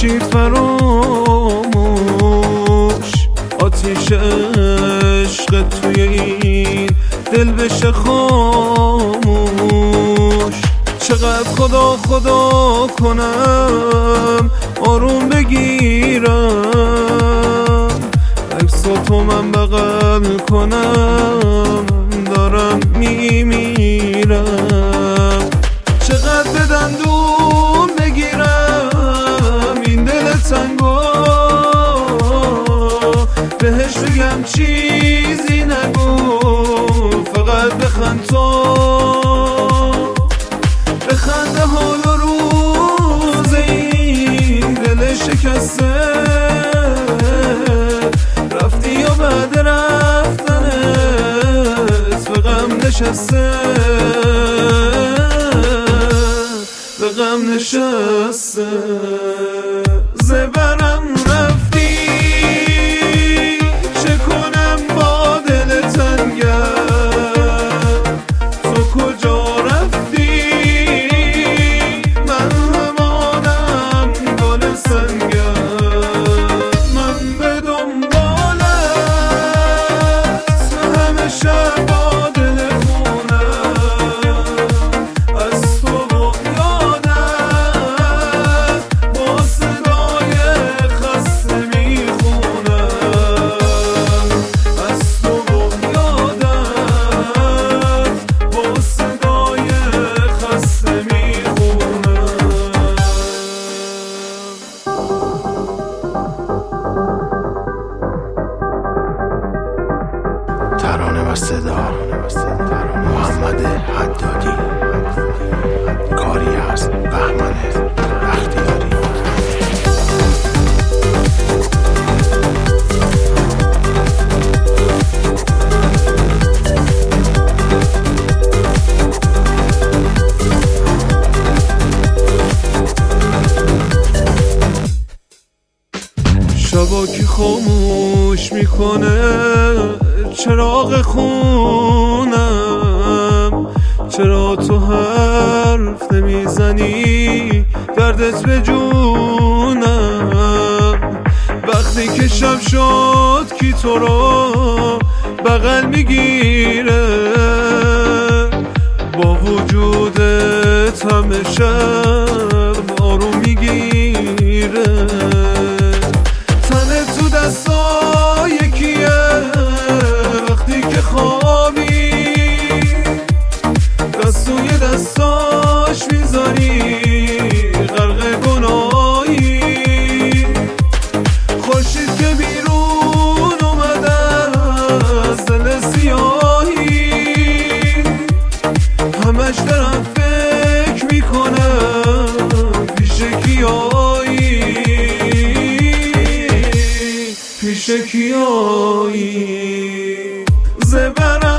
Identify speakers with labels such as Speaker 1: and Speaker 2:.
Speaker 1: نشید فراموش، آتیش عشق توی این دل بشه خاموش. چقدر خدا خدا کنم آروم بگیرم، عکساتو من بغل کنم دارم میمیرم. چقدر به دندون بگیرم این دل تنگو، بهش بگم چیزی نگو، فقط بخند تو، بخند حال و روز این دل شکسته. رفتی یا بعد رفتنت به غم نشسته، به غم نشسته. زبرم رفتی چه کنم با دل تنگم، تو کجا رفتی من همانم گل سنگم. من به دنبالت همه شب با دل خونم، از تو و یادت با صدای خسته میخونم، از تو و یادت با صدای خسته میخونم.
Speaker 2: ترانه و صدا محمد حدادی، کاری از بهمن بختیاری.
Speaker 1: شبا کی خاموش میکنه چراغ خونم، چرا تو حرف نمیزنی دردت به جونم. وقتی که شب شد کی تو رو بغل میگیره، با وجودت همه شب آروم میگیره. تنت تو دستای کیه وقتی که خوابی، دست توی دستاش میذاری غرق گناهی. خورشید که بیرون اومده از دل سیاهی، همش دارم فکر میکنم پیش کیایی، پیش کیایی. زبرم